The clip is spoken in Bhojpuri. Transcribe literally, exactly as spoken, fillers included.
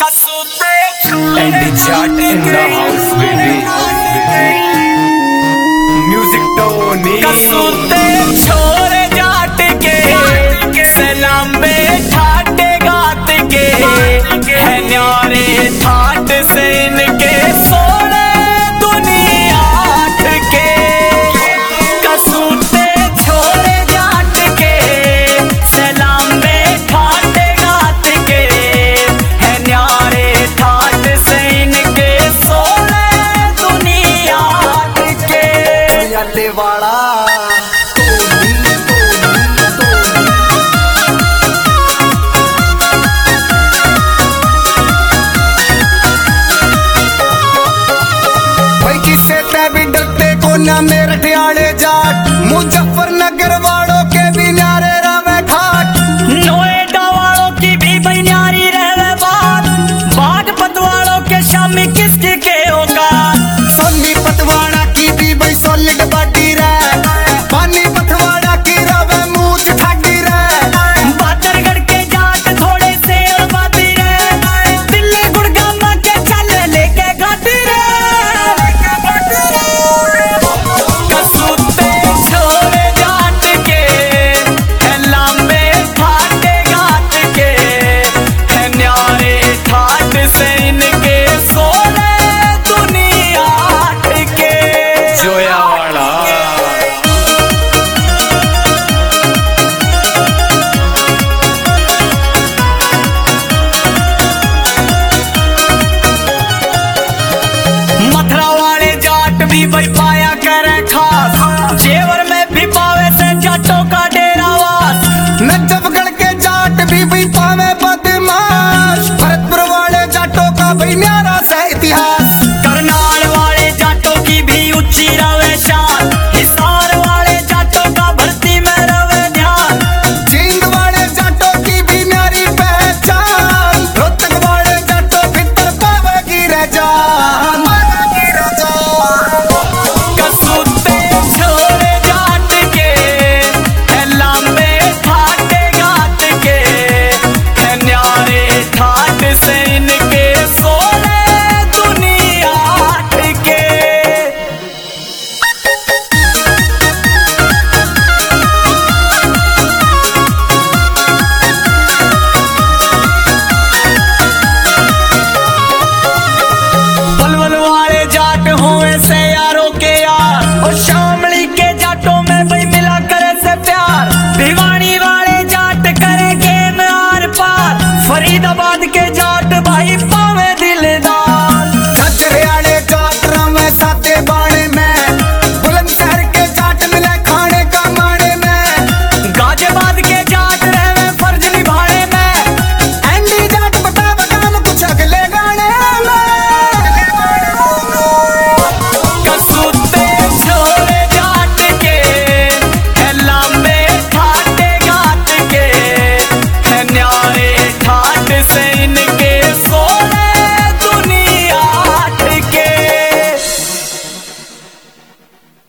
And the chat in the house, baby. Music Tony. कसुते छोरे जाट के सलाम बे ठाटे गात के है न्यारे ठाट से इनके सोने दुनिया के कसुते छोरे जाट के सलाम बे ठाटे गात के है न्यारे ठाट से इनके सोने दुनिया के याले वाला ना मेरे ठियाड़े जाट मुजफ्फरनगर वालों के भी न्यारे रवे घाट नोएडा वालों की भी भाई न्यारी रहे बात बागपत वालों के शामी किसके के होगा सोनी पतवाड़ा की भी भाई सॉलिड बॉडी रे पानी पतवाड़ा की रवे मूछ ठाडी रे बादरगढ़ के जाट थोड़े से आबादी रे दिल्ली गुड़गामा के चले लेके गाती रे कसुते छोरे जाट के है लांबे ठाटे गात के है न्यारे ठाट से इनके सोने दुनिया के जोया वाला मथुरा वाले जाट भी भाई पाया करे खास जेवर में भी पावे से जाटों का डेरावास नजफगढ़ के जाट भी भाई पावे बदमाश भरतपुर वाले जाटों का भाई न्यारा सा इतिहास करनाल वाले जाटों की भी ऊंची रवे शान हिसार वाले जाटों का भर्ती में रवे ध्यान जींद वाले जाटों की भी न्यारी पहचान रोहतक वाले जाटों भीतर पावेगी रजान पावेगी रजान कसुते छोरे जाट के है लांबे ठाटे गात के है न्यारे ठाट से इनके सोने दुनिया के पलवल वाले जाट हुए से यारों के यार और शामली के जाटों में भाई मिला करे से प्यार भिवानी वाले जाट करे गेम आर पार फरीदाबाद के जाट भाई